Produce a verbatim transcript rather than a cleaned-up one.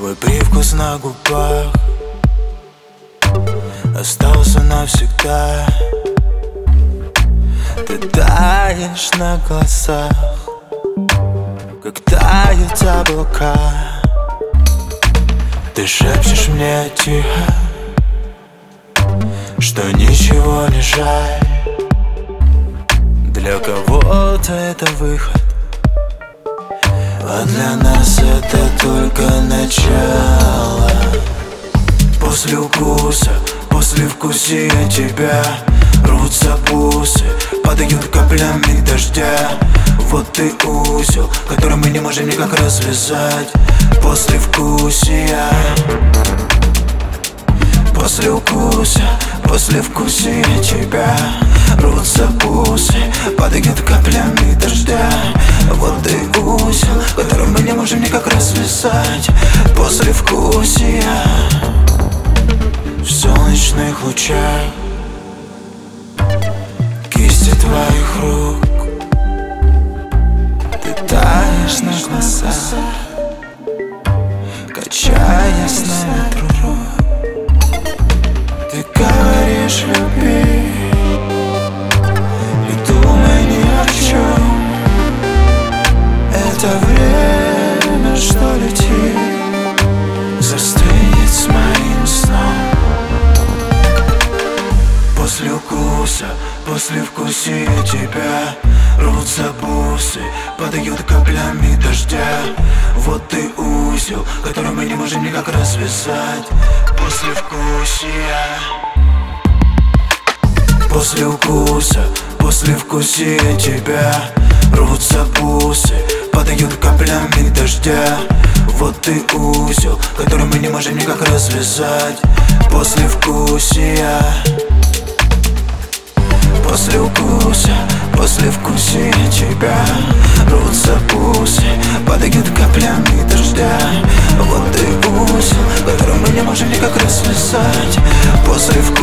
Твой привкус на губах остался навсегда. Ты таешь на глазах, как тают облака. Ты шепчешь мне тихо, что ничего не жаль. Для кого-то это выход, а для нас это только начало. После укуса, после вкусия тебя рвутся бусы, падают каплями дождя. Вот ты узел, который мы не можем никак развязать. После вкусия, после укуса, после вкусия тебя рвутся бусы, падают каплями дождя. Вот ты узел, который мы не можем никак развязать. После вкусия, в солнечных лучах кисти твоих рук, ты таешь на глазах, качаясь на ветру. Ты говоришь люби и думай ни о чем. Это время, что летит, застынет с моим сном. После укуса, после вкусия тебя рвутся бусы, падают каплями дождя. Вот ты узел, который мы не можем никак развязать. После вкусия, после укуса, после вкусия тебя рвутся бусы, падают каплями дождя. Вот ты узел, который мы не можем никак развязать. После вкусия, после укуса, после вкусия тебя рвутся бусы, падают каплями дождя. Вот ты узел, который мы не можем никак развязать. После вкусия.